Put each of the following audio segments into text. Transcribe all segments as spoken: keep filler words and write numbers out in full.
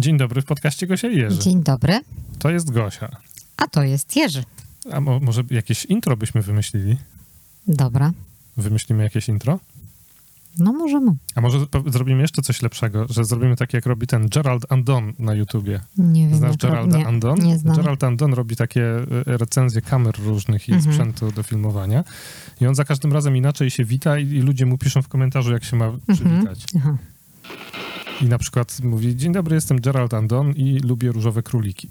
Dzień dobry w podcaście Gosia i Jerzy. Dzień dobry. To jest Gosia. A to jest Jerzy. A mo- może jakieś intro byśmy wymyślili? Dobra. Wymyślimy jakieś intro? No możemy. A może po- zrobimy jeszcze coś lepszego, że zrobimy tak, jak robi ten Gerald Andon na YouTubie. Nie wiem. Znasz jak Geralda nie, Andon? Nie znam. Gerald Andon robi takie y, recenzje kamer różnych i Mhm. sprzętu do filmowania. I on za każdym razem inaczej się wita i, i ludzie mu piszą w komentarzu, jak się ma przywitać. Aha. I na przykład mówi: dzień dobry, jestem Gerald Andon i lubię różowe króliki.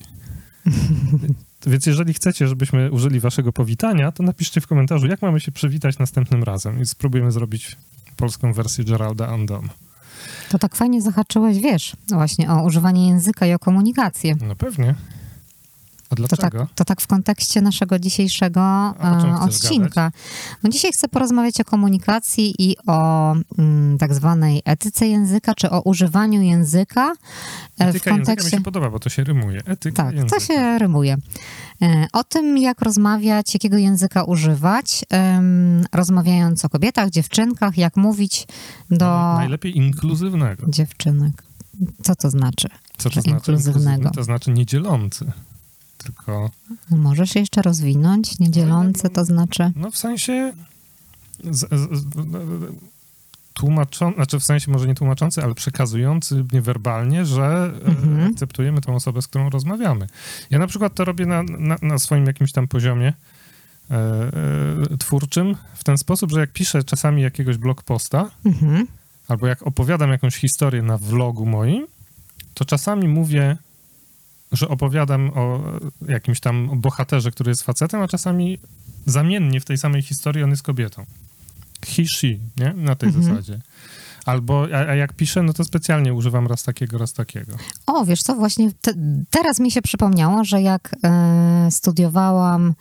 Więc jeżeli chcecie, żebyśmy użyli waszego powitania, to napiszcie w komentarzu, jak mamy się przywitać następnym razem i spróbujemy zrobić polską wersję Geralda Andon. To tak fajnie zahaczyłeś, wiesz, właśnie o używanie języka i o komunikację. No pewnie. A To tak, dlaczego? to tak w kontekście naszego dzisiejszego A o czym e, chcesz odcinka. No dzisiaj chcę porozmawiać o komunikacji i o mm, tak zwanej etyce języka, czy o używaniu języka e, Etyka w języka mi kontekście... się podoba, bo to się rymuje. Etyka Tak, języka. to się rymuje. E, O tym, jak rozmawiać, jakiego języka używać, em, rozmawiając o kobietach, dziewczynkach, jak mówić do No, najlepiej inkluzywnego. dziewczynek. Co to znaczy? Co to że znaczy inkluzywnego? inkluzywny? To znaczy niedzielący. Tylko, Możesz jeszcze rozwinąć? Niedzielące to znaczy? no w sensie z, z, z, tłumaczący, znaczy w sensie może nie tłumaczący, ale przekazujący niewerbalnie, że Mhm. e, akceptujemy tą osobę, z którą rozmawiamy. Ja na przykład to robię na, na, na swoim jakimś tam poziomie e, e, twórczym w ten sposób, że jak piszę czasami jakiegoś blog posta, Mhm. albo jak opowiadam jakąś historię na vlogu moim, to czasami mówię, że opowiadam o jakimś tam bohaterze, który jest facetem, a czasami zamiennie w tej samej historii on jest kobietą. He, she, nie? Na tej Mhm. zasadzie. Albo, a, a jak piszę, no to specjalnie używam raz takiego, raz takiego. O, wiesz co, właśnie te, teraz mi się przypomniało, że jak e, studiowałam,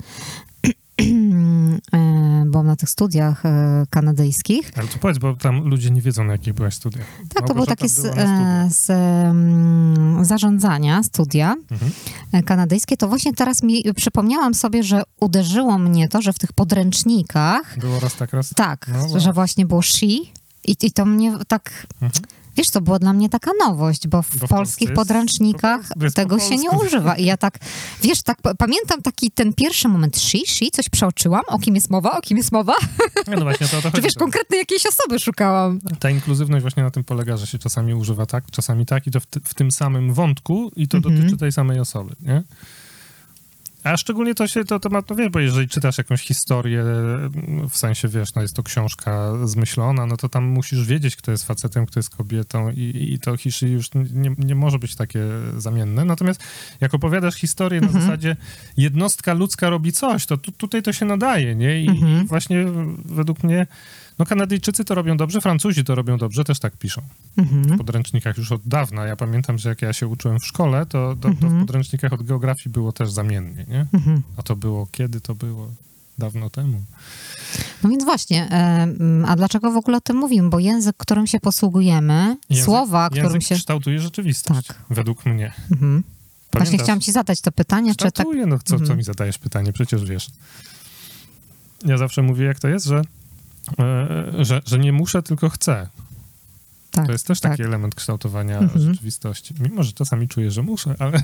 e, byłam na tych studiach e, kanadyjskich. Ale to powiedz, bo tam ludzie nie wiedzą, na jakich byłaś studiach. Tak, to było Małgorzata takie z, była na e, studiach. z mm, zarządzania, studia Mhm. e, kanadyjskie. To właśnie teraz mi przypomniałam sobie, że uderzyło mnie to, że w tych podręcznikach, Było raz tak, raz tak, No, wow. że właśnie było she i, i to mnie tak... Mhm. Wiesz, to było dla mnie taka nowość, bo w Bo w polskich Polsce jest podręcznikach po polsku, jest tego po się nie polsku. używa. I ja tak, wiesz, tak p- pamiętam taki ten pierwszy moment, she, she, coś przeoczyłam, o kim jest mowa, o kim jest mowa, Nie, no właśnie to o to czy chodzi. wiesz, konkretnie jakiejś osoby szukałam. Ta inkluzywność właśnie na tym polega, że się czasami używa tak, czasami tak i to w, ty, w tym samym wątku i to Mhm. dotyczy tej samej osoby, nie? A szczególnie to się, to, to ma, no wiesz, bo jeżeli czytasz jakąś historię, w sensie, wiesz, no jest to książka zmyślona, no to tam musisz wiedzieć, kto jest facetem, kto jest kobietą i, i to hiszy już nie, nie może być takie zamienne. Natomiast jak opowiadasz historię na Mhm. zasadzie jednostka ludzka robi coś, to tu, tutaj to się nadaje, nie? I, Mhm. i właśnie według mnie, no Kanadyjczycy to robią dobrze, Francuzi to robią dobrze, też tak piszą. W Mhm. podręcznikach już od dawna. Ja pamiętam, że jak ja się uczyłem w szkole, to, to, to w Mhm. podręcznikach od geografii było też zamiennie, nie? Mhm. A to było, kiedy to było? Dawno temu. No więc właśnie, e, m, a dlaczego w ogóle o tym mówimy? Bo język, którym się posługujemy, Język- słowa, którym Język się... kształtuje rzeczywistość, Tak. według mnie. Mhm. Właśnie Pamiętasz? chciałam ci zadać to pytanie, czy tak... Kształtuje, no co, co Mhm. mi zadajesz pytanie? Przecież wiesz. Ja zawsze mówię, jak to jest, że, e, że, że nie muszę, tylko chcę. tak To jest też tak. taki element kształtowania Mhm. rzeczywistości. Mimo, że czasami czuję, że muszę, ale...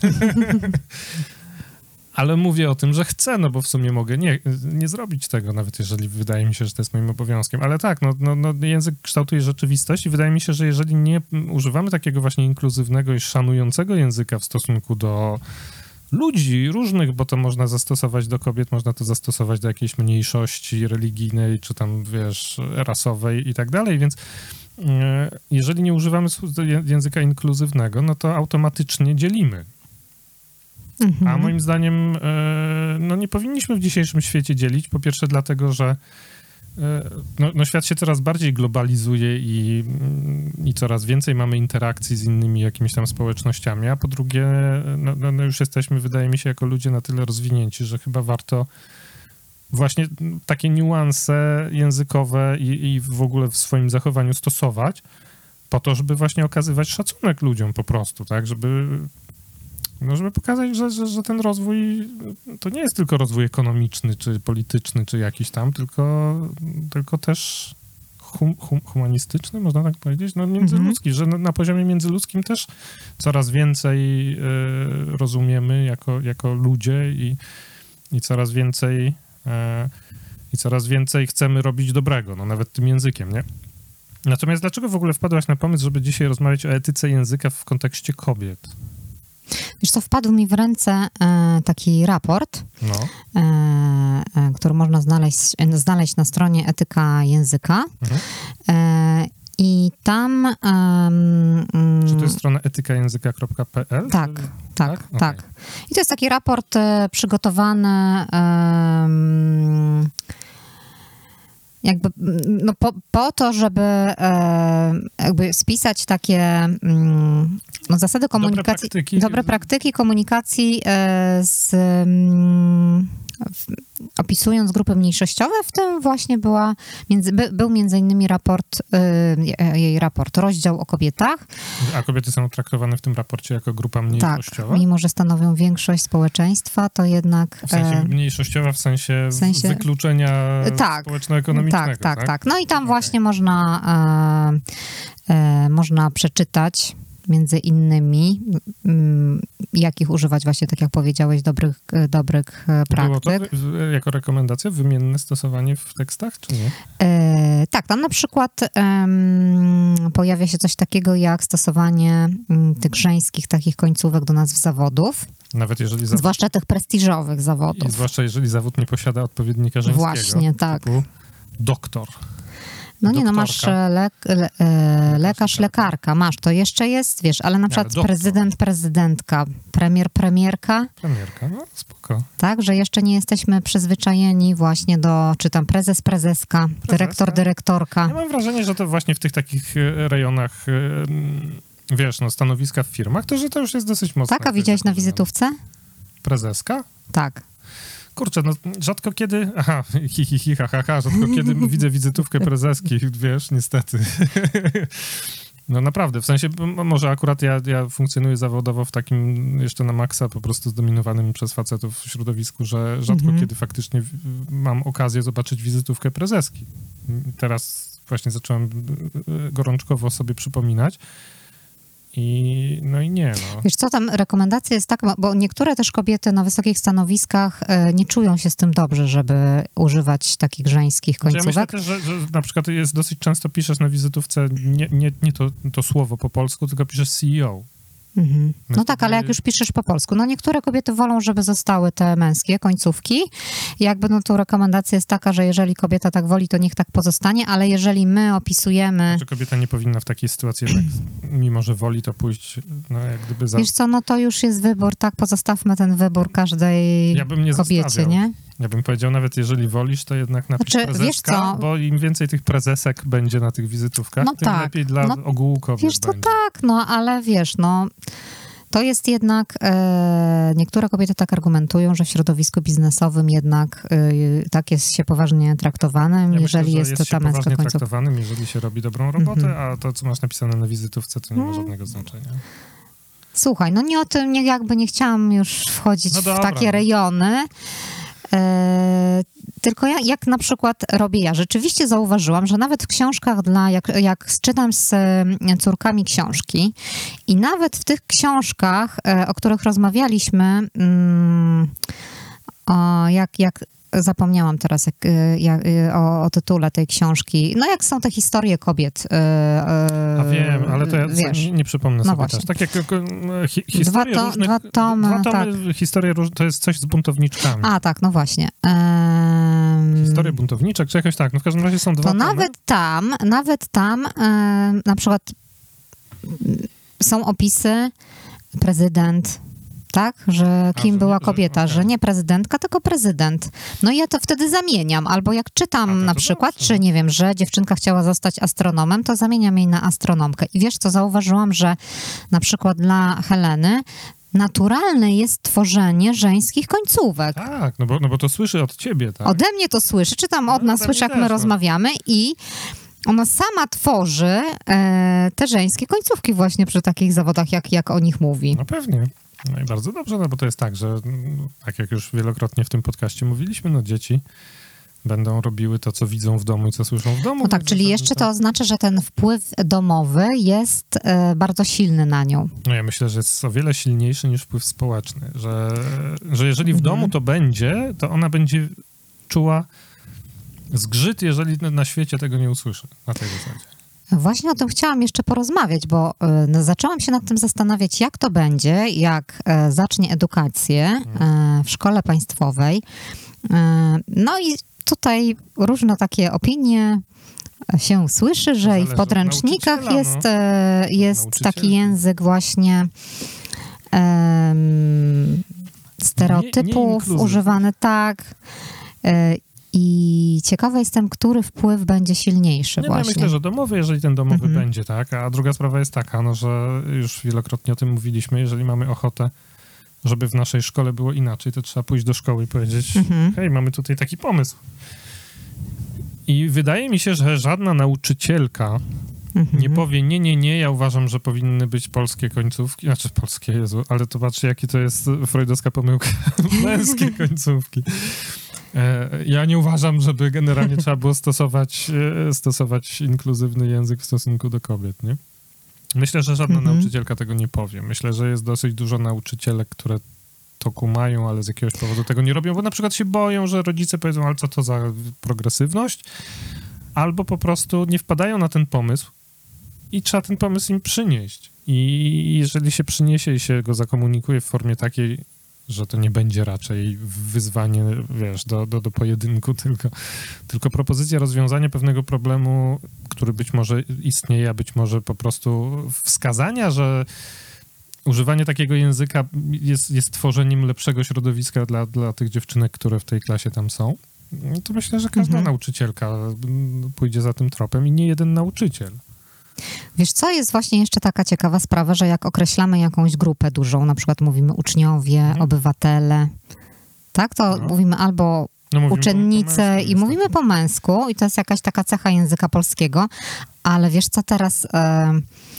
ale mówię o tym, że chcę, no bo w sumie mogę nie, nie zrobić tego, nawet jeżeli wydaje mi się, że to jest moim obowiązkiem. Ale tak, no, no, no język kształtuje rzeczywistość i wydaje mi się, że jeżeli nie używamy takiego właśnie inkluzywnego i szanującego języka w stosunku do ludzi różnych, bo to można zastosować do kobiet, można to zastosować do jakiejś mniejszości religijnej, czy tam, wiesz, rasowej i tak dalej, więc e, jeżeli nie używamy słów- ję- języka inkluzywnego, no to automatycznie dzielimy. Mhm. A moim zdaniem e, no nie powinniśmy w dzisiejszym świecie dzielić, po pierwsze dlatego, że e, no, no świat się coraz bardziej globalizuje i, i coraz więcej mamy interakcji z innymi jakimiś tam społecznościami, a po drugie no, no, no już jesteśmy, wydaje mi się, jako ludzie na tyle rozwinięci, że chyba warto właśnie takie niuanse językowe i, i w ogóle w swoim zachowaniu stosować po to, żeby właśnie okazywać szacunek ludziom po prostu, tak, żeby no, żeby pokazać, że, że, że ten rozwój to nie jest tylko rozwój ekonomiczny, czy polityczny, czy jakiś tam, tylko, tylko też hum, hum, humanistyczny, można tak powiedzieć, no międzyludzki, mhm. że na, na poziomie międzyludzkim też coraz więcej y, rozumiemy jako, jako ludzie i, i coraz więcej y, i coraz więcej chcemy robić dobrego, no nawet tym językiem, nie? Natomiast dlaczego w ogóle wpadłaś na pomysł, żeby dzisiaj rozmawiać o etyce języka w kontekście kobiet? Wiesz co, wpadł mi w ręce e, taki raport, no. e, e, który można znaleźć, znaleźć na stronie Etyka Języka. Mhm. E, I tam... Um, Czy to jest strona etykajęzyka kropka p l? Tak, Czy... tak, tak. tak. Okay. I to jest taki raport e, przygotowany um, jakby no po, po to, żeby e, jakby spisać takie um, no, zasady komunikacji, dobre praktyki, dobre praktyki komunikacji e, z um, opisując grupy mniejszościowe, w tym właśnie była, między, by, był między innymi raport, y, jej raport, rozdział o kobietach. A kobiety są traktowane w tym raporcie jako grupa mniejszościowa? Tak, mimo że stanowią większość społeczeństwa, to jednak... W sensie mniejszościowa, w sensie, w sensie wykluczenia tak, społeczno-ekonomicznego, tak, tak, tak? tak. No i tam okay. właśnie można, e, e, można przeczytać między innymi, jakich używać właśnie, tak jak powiedziałeś, dobrych, dobrych praktyk. Było to jako rekomendacja wymienne stosowanie w tekstach, czy nie? E, tak, tam na przykład um, pojawia się coś takiego jak stosowanie um, tych żeńskich takich końcówek do nazw zawodów. Nawet jeżeli zawód... Zwłaszcza tych prestiżowych zawodów. I zwłaszcza jeżeli zawód nie posiada odpowiednika żeńskiego. Właśnie, tak. Typu doktor. No nie, no masz le, le, e, lekarz, lekarka, masz, to jeszcze jest, wiesz, ale na przykład ale prezydent, prezydentka, premier, premierka. Premierka, no spoko. Tak, że jeszcze nie jesteśmy przyzwyczajeni właśnie do, czy tam prezes, prezeska, Prezeska? dyrektor, dyrektorka. Ja mam wrażenie, że to właśnie w tych takich rejonach, wiesz, no stanowiska w firmach, to że to już jest dosyć mocne. Tak, a widziałeś na wizytówce? Prezeska? Tak. Kurczę, no rzadko kiedy, aha, hi, hi, hi, ha, ha, ha, rzadko kiedy widzę wizytówkę prezeski, wiesz, niestety. No naprawdę, w sensie, może akurat ja, ja funkcjonuję zawodowo w takim jeszcze na maksa po prostu zdominowanym przez facetów środowisku, że rzadko mhm. kiedy faktycznie mam okazję zobaczyć wizytówkę prezeski. Teraz właśnie zacząłem gorączkowo sobie przypominać. I, no i nie, no. Wiesz co, tam rekomendacja jest taka, bo niektóre też kobiety na wysokich stanowiskach e, nie czują się z tym dobrze, żeby używać takich żeńskich końcówek. Ja myślę też, że, że na przykład jest dosyć często piszesz na wizytówce nie, nie, nie to, to słowo po polsku, tylko piszesz C E O. Mhm. No tak, ale jak już piszesz po polsku, no niektóre kobiety wolą, żeby zostały te męskie końcówki. Jakby no tu rekomendacja jest taka, że jeżeli kobieta tak woli, to niech tak pozostanie, ale jeżeli my opisujemy... Znaczy kobieta nie powinna w takiej sytuacji, że mimo że woli, to pójść, no jak gdyby za... Wiesz co, no to już jest wybór, tak, pozostawmy ten wybór każdej ja bym nie kobiecie, zostawiał. nie? Ja bym powiedział, nawet jeżeli wolisz, to jednak napisz znaczy, prezeska, wiesz co? bo im więcej tych prezesek będzie na tych wizytówkach, no tym tak, lepiej dla no, ogółu kobiet wiesz co, będzie. tak, no ale wiesz, no... To jest jednak, e, niektóre kobiety tak argumentują, że w środowisku biznesowym jednak e, tak jest się poważnie traktowanym, ja jeżeli myślę, jest, jest to ta męska poważnie końcówka. traktowanym, jeżeli się robi dobrą robotę, mm-hmm. a to, co masz napisane na wizytówce, to nie ma mm. żadnego znaczenia. Słuchaj, no nie o tym, nie, jakby nie chciałam już wchodzić no w takie rejony, e, tylko ja, jak na przykład robię ja, rzeczywiście zauważyłam, że nawet w książkach dla, jak, jak czytam z córkami książki i nawet w tych książkach, o których rozmawialiśmy, mm, o, jak, jak zapomniałam teraz jak, jak, o, o tytule tej książki. No jak są te historie kobiet. A wiem, ale to ja wiesz, nie, nie przypomnę no sobie właśnie. też. Tak jak hi, historie dwa, to, różnych... dwa tomy, dwa tomy tak. historie róż, to jest coś z buntowniczkami. A, tak, no właśnie. Um, Historie buntowniczek, czy jakoś tak. No w każdym razie są dwa to tomy. nawet tam, nawet tam um, na przykład są opisy prezydent, tak? Że kim A, była nie, kobieta, że, okay. że nie prezydentka, tylko prezydent. No i ja to wtedy zamieniam. Albo jak czytam A, na przykład, dobrze. Czy nie wiem, że dziewczynka chciała zostać astronomem, to zamieniam jej na astronomkę. I wiesz co, zauważyłam, że na przykład dla Heleny naturalne jest tworzenie żeńskich końcówek. Tak, no bo, no bo to słyszy od ciebie, tak? Ode mnie to słyszy, czy tam od no, nas słyszy, jak my też, rozmawiamy no. i ona sama tworzy e, te żeńskie końcówki właśnie przy takich zawodach, jak, jak o nich mówi. No pewnie. No i bardzo dobrze, no bo to jest tak, że tak jak już wielokrotnie w tym podcaście mówiliśmy, no dzieci będą robiły to, co widzą w domu i co słyszą w domu. No tak, czyli jeszcze to oznacza, że ten wpływ domowy jest e, bardzo silny na nią. No ja myślę, że jest o wiele silniejszy niż wpływ społeczny, że, że jeżeli w Mhm. domu to będzie, to ona będzie czuła zgrzyt, jeżeli na świecie tego nie usłyszy, na tej zasadzie. Właśnie o tym chciałam jeszcze porozmawiać, bo y, zaczęłam się nad tym zastanawiać, jak to będzie, jak y, zacznie edukację y, w szkole państwowej. Y, no i tutaj różne takie opinie się słyszy, że Zależy i w od podręcznikach nauczyciela, jest, no. y, jest nauczycielki. taki język właśnie em, stereotypów Nie- nie używany, tak. Y, I ciekawa jestem, który wpływ będzie silniejszy Nie, no ja właśnie. myślę, że domowy, jeżeli ten domowy Mhm. będzie, tak? A druga sprawa jest taka, no, że już wielokrotnie o tym mówiliśmy, jeżeli mamy ochotę, żeby w naszej szkole było inaczej, to trzeba pójść do szkoły i powiedzieć, Mhm. hej, mamy tutaj taki pomysł. I wydaje mi się, że żadna nauczycielka Mhm. nie powie, nie, nie, nie, ja uważam, że powinny być polskie końcówki, znaczy polskie, Jezu, ale to patrzcie, jaki to jest freudowska pomyłka, męskie końcówki. E, Ja nie uważam, żeby generalnie trzeba było stosować, e, stosować inkluzywny język w stosunku do kobiet, nie? Myślę, że żadna Mhm. nauczycielka tego nie powie. Myślę, że jest dosyć dużo nauczycielek, które to kumają, ale z jakiegoś powodu tego nie robią, bo na przykład się boją, że rodzice powiedzą, ale co to za progresywność? Albo po prostu nie wpadają na ten pomysł i trzeba ten pomysł im przynieść. I jeżeli się przyniesie i się go zakomunikuje w formie takiej, że to nie będzie raczej wyzwanie, wiesz, do, do, do pojedynku, tylko, tylko propozycja rozwiązania pewnego problemu, który być może istnieje, a być może po prostu wskazania, że używanie takiego języka jest, jest tworzeniem lepszego środowiska dla, dla tych dziewczynek, które w tej klasie tam są, to myślę, że każda Mhm. nauczycielka pójdzie za tym tropem i nie jeden nauczyciel. Wiesz co, jest właśnie jeszcze taka ciekawa sprawa, że jak określamy jakąś grupę dużą, na przykład mówimy uczniowie, Mhm. obywatele, tak, to No. mówimy albo No, mówimy po- po uczennice męsku i niestety. mówimy po męsku i to jest jakaś taka cecha języka polskiego, ale wiesz co, teraz... E,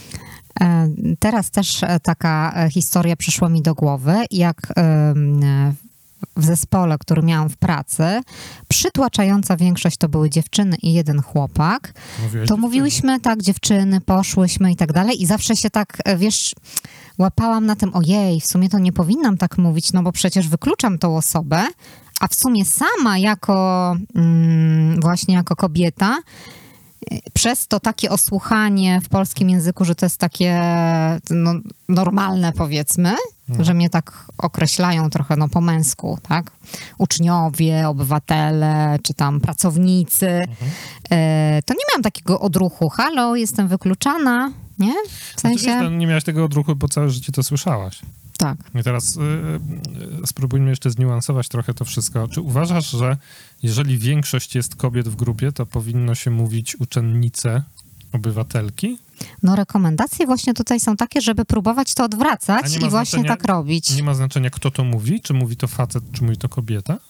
e, Teraz też e, taka e, historia przyszła mi do głowy, jak em, w zespole, który miałam w pracy, przytłaczająca większość to były dziewczyny i jeden chłopak. Mówiłeś To dziewczyny. mówiłyśmy tak, dziewczyny, poszłyśmy i tak dalej i zawsze się tak, e, wiesz, łapałam na tym, ojej, w sumie to nie powinnam tak mówić, no bo przecież wykluczam tą osobę, a w sumie sama jako mm, właśnie jako kobieta e, przez to takie osłuchanie w polskim języku, że to jest takie no, normalne powiedzmy, No. że mnie tak określają trochę no po męsku, tak? Uczniowie, obywatele, czy tam pracownicy. Mhm. E, to nie miałam takiego odruchu, halo, jestem wykluczana, nie? W sensie, Znaczy, wiesz, no, nie miałaś tego odruchu, bo całe życie to słyszałaś. tak. I teraz y, y, spróbujmy jeszcze zniuansować trochę to wszystko. Czy uważasz, że jeżeli większość jest kobiet w grupie, to powinno się mówić uczennice, obywatelki? No rekomendacje właśnie tutaj są takie, żeby próbować to A odwracać nie ma i właśnie znaczenia- tak robić. Nie ma znaczenia, kto to mówi, czy mówi to facet, czy mówi to kobieta?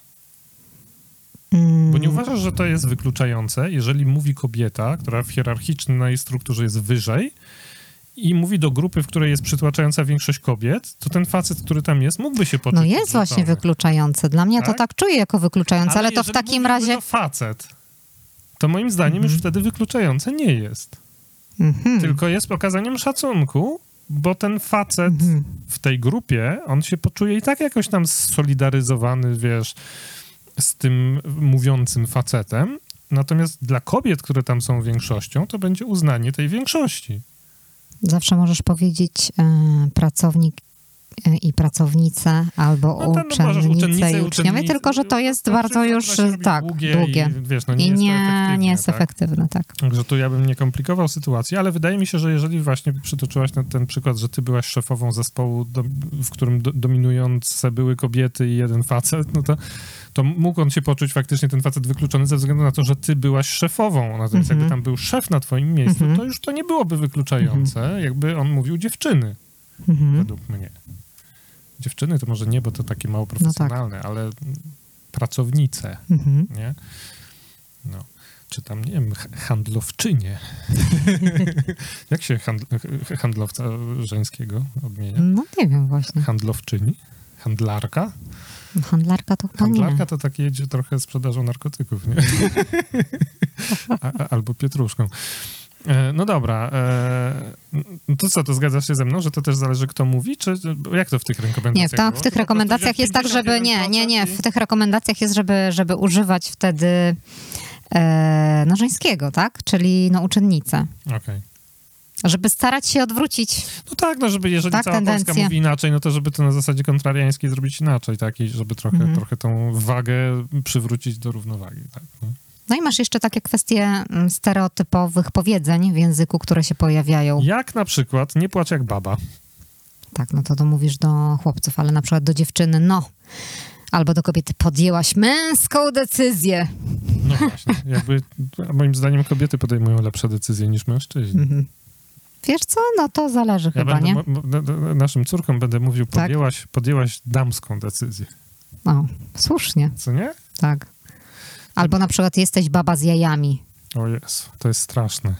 Mm, Bo nie uważasz, że to jest wykluczające, jeżeli mówi kobieta, która w hierarchicznej strukturze jest wyżej i mówi do grupy, w której jest przytłaczająca większość kobiet, to ten facet, który tam jest, mógłby się poczuć No jest odrzucony. właśnie wykluczające. Dla mnie to Tak? tak czuję jako wykluczające, ale, to w jeżeli takim mówiłby razie... to facet, to moim zdaniem Mhm. już wtedy wykluczające nie jest. Mhm. Tylko jest pokazaniem szacunku, bo ten facet Mhm. w tej grupie, on się poczuje i tak jakoś tam solidaryzowany, wiesz, z tym mówiącym facetem. Natomiast dla kobiet, które tam są większością, to będzie uznanie tej większości. Zawsze możesz powiedzieć e, pracownik e, i pracownice, albo No ten, no możesz uczennice uczennice i i uczniowie, uczennice, tylko że to jest to bardzo wszystko już zaczyna się robić tak, długie długie. I, wiesz, no nie I jest to nie, efektywne, nie jest tak? efektywne, tak. Także tu ja bym nie komplikował sytuacji, ale wydaje mi się, że jeżeli właśnie przytoczyłaś ten, ten przykład, że ty byłaś szefową zespołu, do, w którym do, dominujące były kobiety i jeden facet, no to, to mógł on się poczuć faktycznie ten facet wykluczony ze względu na to, że ty byłaś szefową. Natomiast Mhm. jakby tam był szef na twoim miejscu, Mhm. to już to nie byłoby wykluczające, jakby on mówił dziewczyny, Mhm. według mnie. Dziewczyny to może nie, bo to takie mało profesjonalne, ale pracownice, Mhm. nie? No. Czy tam, nie wiem, h- handlowczynie. Jak się handl ch- handlowca żeńskiego odmienia? No nie wiem właśnie. Handlowczyni? Handlarka? Handlarka to chyba nie. Handlarka to tak jedzie trochę sprzedażą narkotyków, nie? A, a, albo pietruszką. E, no dobra. E, to co, to zgadzasz się ze mną, że to też zależy, kto mówi? Czy jak to w tych rekomendacjach Nie, w, ta, było? w tych To rekomendacjach jest tak, żeby... Nie, nie, nie. W tych rekomendacjach jest, żeby, żeby używać wtedy e, no żeńskiego, tak? Czyli no uczennice. Okej. Okay. Żeby starać się odwrócić. No tak, no żeby jeżeli tak, cała tendencję. Polska mówi inaczej, no to żeby to na zasadzie kontrariańskiej zrobić inaczej, tak? I żeby trochę, mhm. trochę tą wagę przywrócić do równowagi, tak? No. No i masz jeszcze takie kwestie stereotypowych powiedzeń w języku, które się pojawiają. Jak na przykład nie płacz jak baba. Tak, no to to mówisz do chłopców, ale na przykład do dziewczyny, no. Albo do kobiety, podjęłaś męską decyzję. No właśnie, jakby moim zdaniem kobiety podejmują lepsze decyzje niż mężczyźni. Mhm. Wiesz co? No to zależy ja chyba, będę, nie? m- m- naszym córkom będę mówił, podjęłaś, tak? podjęłaś damską decyzję. O, słusznie. Co nie? Tak. Albo na przykład jesteś baba z jajami. O Jezu, to jest straszne.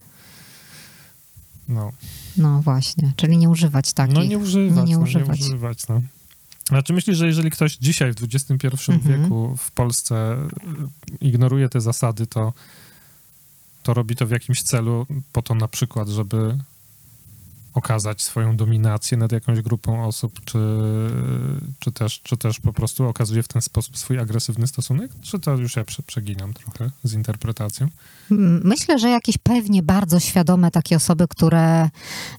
No. No właśnie, czyli nie używać takich. No nie używać, nie, nie no, używać. nie używać, no. Znaczy myślisz, że jeżeli ktoś dzisiaj w dwudziestym pierwszym Mhm. wieku w Polsce ignoruje te zasady, to, to robi to w jakimś celu, po to na przykład, żeby okazać swoją dominację nad jakąś grupą osób, czy, czy, też, czy też po prostu okazuje w ten sposób swój agresywny stosunek? Czy to już ja prze, przeginam trochę z interpretacją? Myślę, że jakieś pewnie bardzo świadome takie osoby, które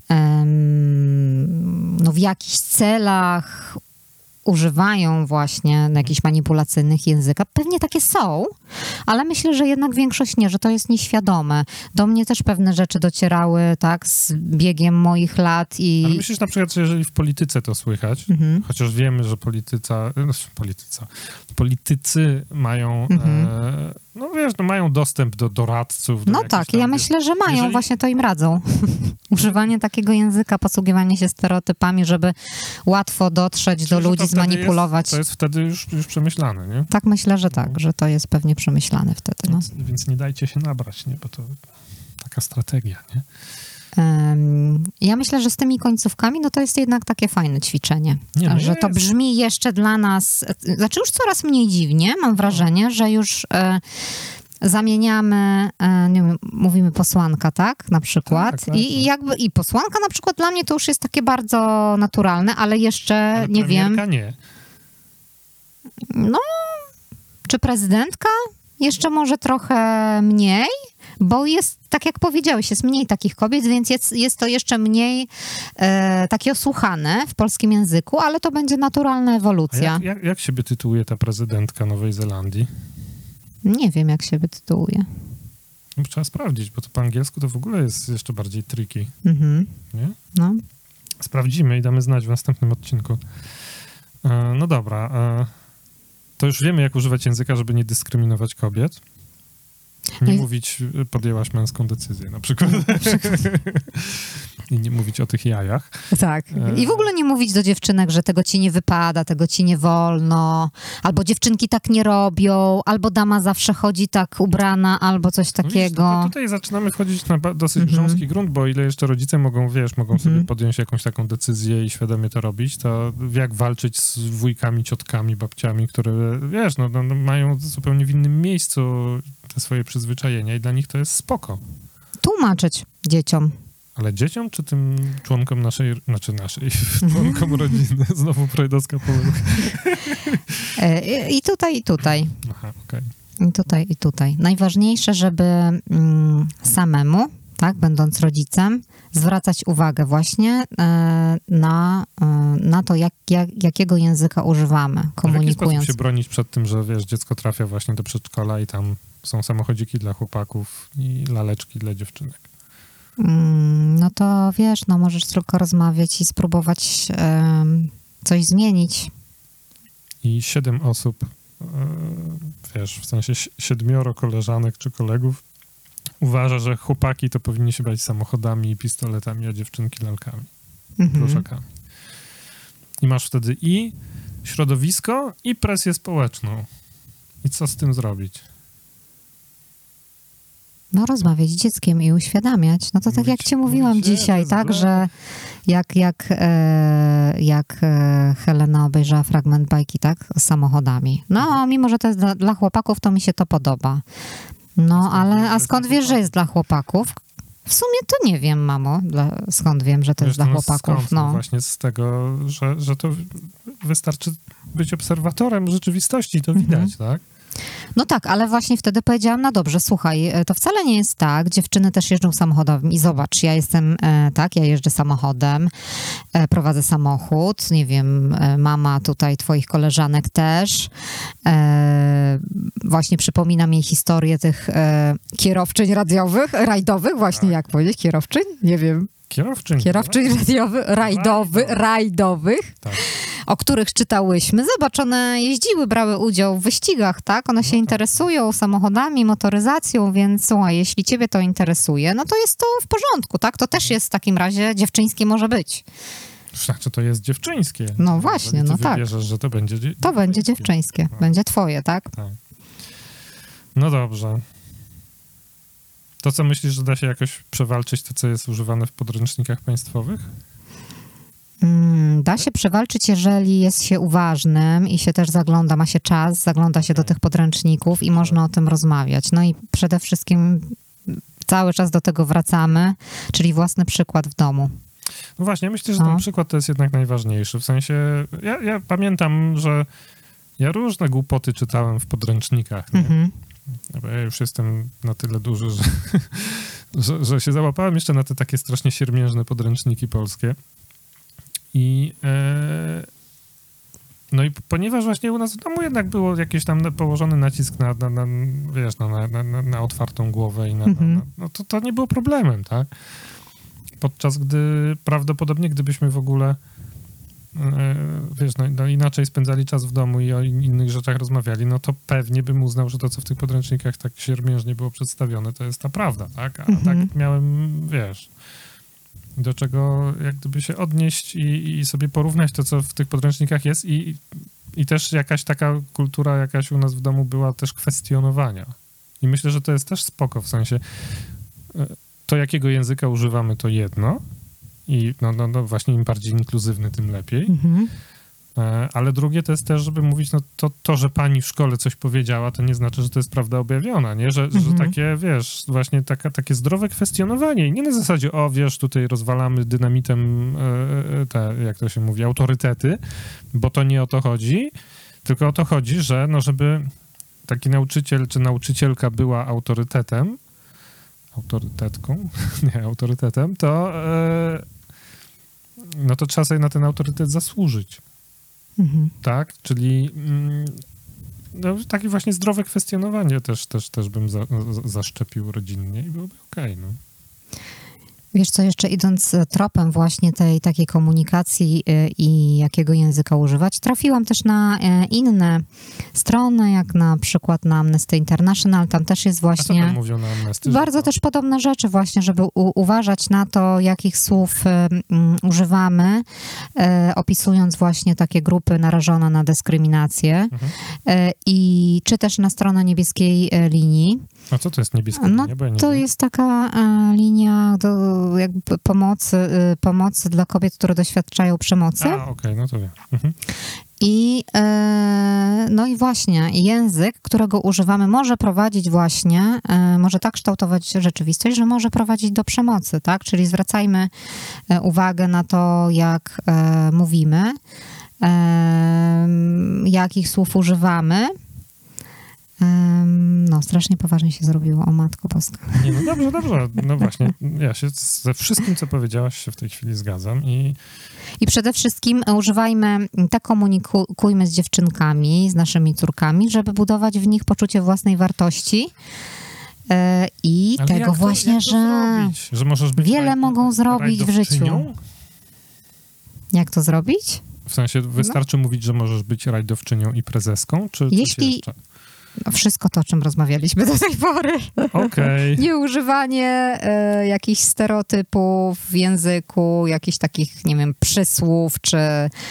em, no w jakichś celach używają właśnie jakichś manipulacyjnych języka. Pewnie takie są, ale myślę, że jednak większość nie, że to jest nieświadome. Do mnie też pewne rzeczy docierały, tak, z biegiem moich lat i... Ale myślisz na przykład, że jeżeli w polityce to słychać, mhm. chociaż wiemy, że polityca, no, polityca, politycy mają, mhm. e, no wiesz, no, mają dostęp do doradców. Do no tak, ja myślę, że mają, jeżeli... właśnie to im radzą. Używanie takiego języka, posługiwanie się stereotypami, żeby łatwo dotrzeć myślę, do ludzi, zmanipulować. Jest, to jest wtedy już, już przemyślane, nie? Tak, myślę, że tak, że to jest pewnie przemyślane wtedy. No. Więc, więc nie dajcie się nabrać, nie? Bo to taka strategia, nie? Um, ja myślę, że z tymi końcówkami, no to jest jednak takie fajne ćwiczenie. Nie, no że jest. To brzmi jeszcze dla nas, znaczy już coraz mniej dziwnie, mam wrażenie, że już e, zamieniamy, e, nie wiem, mówimy posłanka, tak, na przykład. Tak, tak, I, i jakby i posłanka na przykład dla mnie to już jest takie bardzo naturalne, ale jeszcze ale nie wiem. nie. No, czy prezydentka? Jeszcze może trochę mniej, bo jest, tak jak powiedziałeś, jest mniej takich kobiet, więc jest, jest to jeszcze mniej e, takie osłuchane w polskim języku, ale to będzie naturalna ewolucja. A jak, jak, jak się tytułuje ta prezydentka Nowej Zelandii? Nie wiem, jak się tytułuje. No, trzeba sprawdzić, bo to po angielsku to w ogóle jest jeszcze bardziej tricky. Mhm. Nie? No. Sprawdzimy i damy znać w następnym odcinku. E, no dobra. E, to już wiemy, jak używać języka, żeby nie dyskryminować kobiet. Nie I... mówić, podjęłaś męską decyzję na przykład. I nie mówić o tych jajach. Tak. I w ogóle nie mówić do dziewczynek, że tego ci nie wypada, tego ci nie wolno, albo dziewczynki tak nie robią, albo dama zawsze chodzi tak ubrana, albo coś takiego. No widzisz, tutaj zaczynamy wchodzić na dosyć mm-hmm. grząski grunt, bo o ile jeszcze rodzice mogą, wiesz, mogą mm-hmm. sobie podjąć jakąś taką decyzję i świadomie to robić, to jak walczyć z wujkami, ciotkami, babciami, które, wiesz, no, no, mają zupełnie w innym miejscu te swoje przyzwyczajenia i dla nich to jest spoko. Tłumaczyć dzieciom. Ale dzieciom, czy tym członkom naszej, znaczy naszej, członkom rodziny? Znowu freudowska pomyłka. I tutaj, i tutaj. Aha, okej. Okay. I tutaj, i tutaj. Najważniejsze, żeby mm, samemu, tak, będąc rodzicem, zwracać uwagę właśnie e, na, e, na to, jak, jak, jakiego języka używamy, komunikując. W jaki sposób się bronić przed tym, że wiesz, dziecko trafia właśnie do przedszkola i tam są samochodziki dla chłopaków i laleczki dla dziewczynek? No to wiesz, no możesz tylko rozmawiać i spróbować um, coś zmienić. I siedem osób, wiesz, w sensie siedmioro koleżanek czy kolegów uważa, że chłopaki to powinni się brać samochodami i pistoletami, a dziewczynki lalkami, mhm. pluszakami. I masz wtedy i środowisko, i presję społeczną. I co z tym zrobić? No rozmawiać z dzieckiem i uświadamiać. No to tak Mówić- jak ci mówiłam mówić, nie, dzisiaj, to tak, jest że jak, jak, e, jak e, Helena obejrzała fragment bajki, tak, z samochodami. No, mimo że to jest dla, dla chłopaków, to mi się to podoba. No, skąd ale wiesz, że a jest skąd dla wiesz, że jest dla chłopaków? W sumie to nie wiem, mamo, dla, skąd wiem, że to Wiesz, jest dla no chłopaków. skąd? No No. właśnie z tego, że, że to wystarczy być obserwatorem rzeczywistości, to widać, Mhm. tak? No tak, ale właśnie wtedy powiedziałam, no dobrze, słuchaj, to wcale nie jest tak, dziewczyny też jeżdżą samochodem i zobacz, ja jestem, e, tak, ja jeżdżę samochodem, e, prowadzę samochód, nie wiem, e, mama tutaj twoich koleżanek też, e, właśnie przypominam jej historię tych e, kierowczyń radiowych, rajdowych, właśnie Tak. jak powiedzieć, kierowczyń? Nie wiem, Kierowczyń. kierowczyń radiowych, rajdowy, Rajdowych. rajdowych. Tak. O których czytałyśmy. Zobacz, one jeździły, brały udział w wyścigach, tak? One się tak. interesują samochodami, motoryzacją, więc słuchaj, jeśli ciebie to interesuje, no to jest to w porządku, tak? To też jest w takim razie dziewczyńskie może być. Znaczy to jest dziewczyńskie. No właśnie, Jeżeli no ty tak. wybierzesz, że to będzie dzie- To będzie dziewczyńskie, No. będzie twoje, tak? Tak. No dobrze. To co myślisz, że da się jakoś przewalczyć to, co jest używane w podręcznikach państwowych? Mm, da się przewalczyć, jeżeli jest się uważnym i się też zagląda, ma się czas, zagląda się do tych podręczników i można o tym rozmawiać. No i przede wszystkim cały czas do tego wracamy, czyli własny przykład w domu. No właśnie, myślę, że ten No. przykład to jest jednak najważniejszy. W sensie, ja, ja pamiętam, że ja różne głupoty czytałem w podręcznikach. Nie? Mhm. Bo ja już jestem na tyle duży, że, że, że się załapałem jeszcze na te takie strasznie siermiężne podręczniki polskie. I e, no i ponieważ właśnie u nas w domu jednak było jakiś tam położony nacisk na, na, na wiesz, no, na, na, na, na otwartą głowę i na, Mhm. na, na, no to, to nie było problemem, tak? Podczas gdy prawdopodobnie gdybyśmy w ogóle e, wiesz, no, no inaczej spędzali czas w domu i o in- innych rzeczach rozmawiali, no to pewnie bym uznał, że to, co w tych podręcznikach tak siermiężnie było przedstawione, to jest ta prawda, tak? A Mhm. tak miałem, wiesz, do czego jak gdyby się odnieść i, i sobie porównać to, co w tych podręcznikach jest i, i też jakaś taka kultura jakaś u nas w domu była też kwestionowania. I myślę, że to jest też spoko, w sensie e, to, jakiego języka używamy, to jedno i no, no, no właśnie im bardziej inkluzywny, tym lepiej. Mhm. E, Ale drugie to jest też, żeby mówić, no to, to, że pani w szkole coś powiedziała, to nie znaczy, że to jest prawda objawiona, nie? Że, że Mhm. takie, wiesz, właśnie taka, takie zdrowe kwestionowanie i nie na zasadzie, o wiesz, tutaj rozwalamy dynamitem e, te, jak to się mówi, autorytety, bo to nie o to chodzi, tylko o to chodzi, że no żeby taki nauczyciel czy nauczycielka była autorytetem, autorytetką, nie, autorytetem, to e, no to trzeba sobie na ten autorytet zasłużyć. Mhm. Tak, czyli mm, no, takie właśnie zdrowe kwestionowanie też, też, też bym za, za, zaszczepił rodzinnie i byłoby okej, no. Wiesz co, jeszcze idąc tropem właśnie tej takiej komunikacji y, i jakiego języka używać, trafiłam też na y, inne strony, jak na przykład na Amnesty International, tam też jest A co właśnie... tam mówią na Amnesty? Bardzo że to- też podobne rzeczy właśnie, żeby u- uważać na to, jakich słów y, mm, używamy, y, opisując właśnie takie grupy narażone na dyskryminację Mhm. y, i czy też na stronę niebieskiej y, linii. A co to jest niebieskie? No, linie? Bo ja nie To wiem. jest taka e, linia do, jakby pomocy, y, pomocy dla kobiet, które doświadczają przemocy. A, okej, no to wiem. Mhm. I e, no i właśnie język, którego używamy, może prowadzić właśnie, e, może tak kształtować rzeczywistość, że może prowadzić do przemocy, tak? Czyli zwracajmy e, uwagę na to, jak e, mówimy, e, jakich słów używamy. Em, No, strasznie poważnie się zrobiło, o Matko Boska. Nie, no dobrze, dobrze. No właśnie, ja się ze wszystkim, co powiedziałaś, się w tej chwili zgadzam i I przede wszystkim używajmy, tak komunikujmy z dziewczynkami, z naszymi córkami, żeby budować w nich poczucie własnej wartości e, i ale tego jak to, właśnie, jak to że... zrobić? Że możesz być wiele raj- mogą zrobić w rajdowczynią? życiu. Jak to zrobić? W sensie wystarczy mówić, że możesz być rajdowczynią i prezeską, czy coś Jeśli- jeszcze? No, wszystko to, o czym rozmawialiśmy do tej pory. Okej. Nieużywanie e, jakichś stereotypów w języku, jakichś takich, nie wiem, przysłów, czy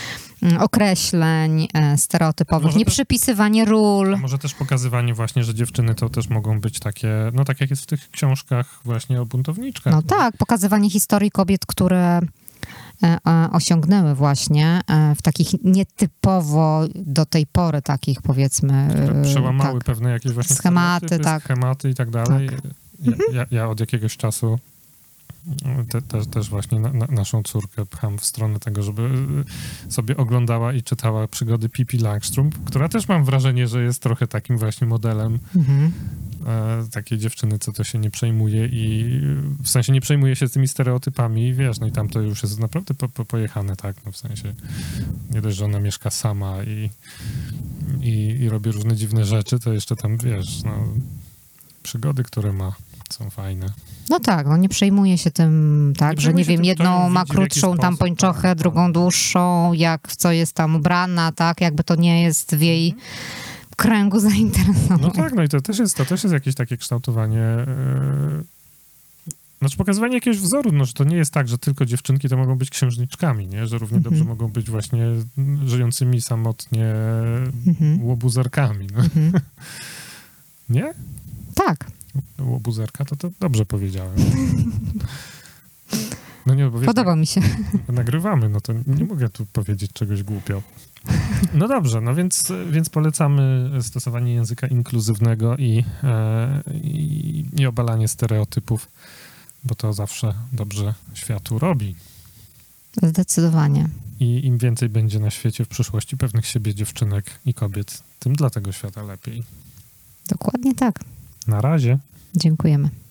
określeń e, stereotypowych, Może nie też- przypisywanie ról. A może też pokazywanie właśnie, że dziewczyny to też mogą być takie, no tak jak jest w tych książkach właśnie o buntowniczkach. No tak, pokazywanie historii kobiet, które e, e, osiągnęły właśnie e, w takich nietypowo do tej pory takich powiedzmy Które e, przełamały tak. pewne jakieś właśnie Schematy, stereotypy, tak. schematy i tak dalej. Tak. Ja, ja, ja od jakiegoś czasu te, te, też właśnie na, na, naszą córkę pcham w stronę tego, żeby sobie oglądała i czytała przygody Pippi Langstrump, która też mam wrażenie, że jest trochę takim właśnie modelem Mhm. e, takiej dziewczyny, co to się nie przejmuje i w sensie nie przejmuje się tymi stereotypami, wiesz, no i tam to już jest naprawdę po, po, pojechane, tak, no w sensie nie dość, że ona mieszka sama i, i, i robi różne dziwne rzeczy, to jeszcze tam, wiesz, no przygody, które ma, są fajne. No tak, no nie przejmuje się tym, tak, Nie że nie przejmuje się wiem, tym, kto jedną ją ma widzi, w jaki krótszą tam sposób, pończochę, tak, drugą tak. dłuższą, jak w co jest tam ubrana, tak, jakby to nie jest w jej kręgu zainteresowań. No tak, no i to też jest, to też jest jakieś takie kształtowanie, yy, znaczy pokazywanie jakiegoś wzoru, no że to nie jest tak, że tylko dziewczynki to mogą być księżniczkami, nie, że równie dobrze Mhm. mogą być właśnie żyjącymi samotnie Mhm. łobuzerkami, no. Mhm. Nie? Tak, Łobuzerka, to, to dobrze powiedziałem. No nie, bo wiesz, podoba mi się. nagrywamy, no to nie mogę tu powiedzieć czegoś głupio. No dobrze, no więc, więc polecamy stosowanie języka inkluzywnego i, e, i, i obalanie stereotypów, bo to zawsze dobrze światu robi. Zdecydowanie. I im więcej będzie na świecie w przyszłości pewnych siebie dziewczynek i kobiet, tym dla tego świata lepiej. Dokładnie tak. Na razie. Dziękujemy.